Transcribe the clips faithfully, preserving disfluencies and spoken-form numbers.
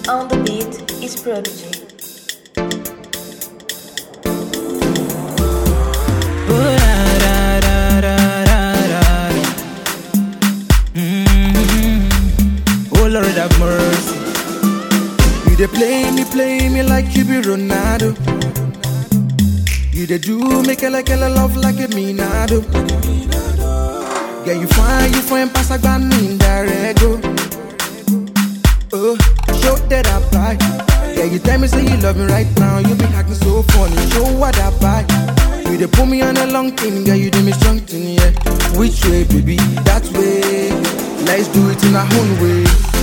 On the beat is Prodigy. Oh Lord have mercy. You dey play me, play me like you be Ronaldo. You dey do me kele kele love like a Minado. Yeah, you fine, you fine, pass a gun in Darego. Oh, show that I buy. Yeah, you tell me say you love me right now. You be acting so funny. Show what I buy. You dey put me on a long thing, yeah. You do me strong thing, yeah. Which way, baby? That way. Let's do it in our own way.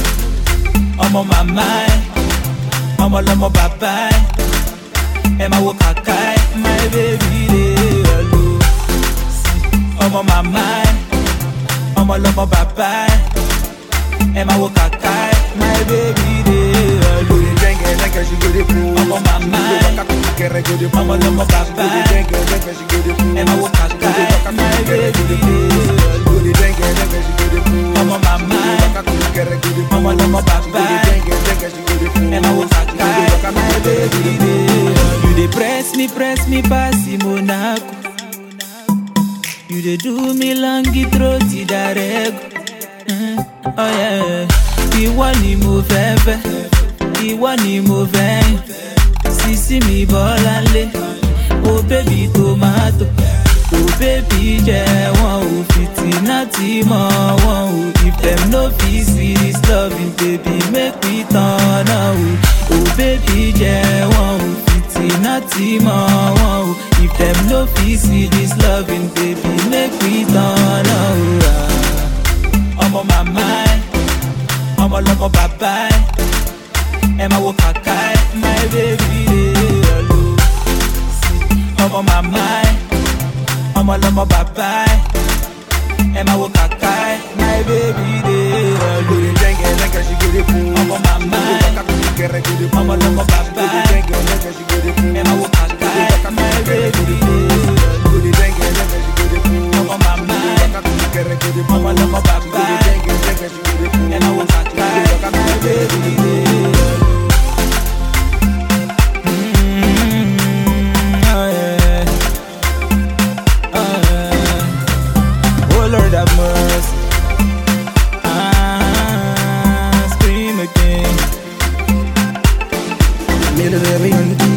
I'm on my mind. I'm all on my bye. And my work I my baby dey alone. I'm on my mind. I'm all on my bye. And my work I my baby dey alone. I'm on my mind. I'm all on my bye. And my work I my baby dey alone. I'm on my mind. I'm all on my bye. And my work I my baby dey alone. You dey press me, press me pass Monaco. You dey do me longi throaty darego. Mm, oh yeah. Ìwọ ni mo fẹ́ fẹ́, ìwọ ni mo fẹ́. Sisi mi Bọ́láńlé, oh baby tomato. Oh baby jẹ́ wọn ò fìtínà tí mọ́ wọn ò. If them no fit see this loving, baby make we turn on. Oh baby jẹ́ wọn ò fìtínà tí mọ́ wọn ò. If them no fit see this loving, baby make we turn on. I'm on my mind. I'm all on my bye. And my work I my baby dey alone. I'm on my mind. I'm all on my bye. And my work I my baby dey alone. I'm on my mind. I'm all on my bye. And my work I my baby dey alone. I'm on my mind. I'm all on my bye. And I want to cry, my baby dey alone. Oh yeah, oh yeah. Oh Lord have mercy. Ah, scream again. Little baby on the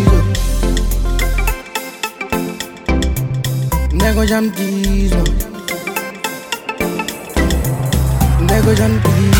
diesel. Nego jam diesel. Nego jam diesel.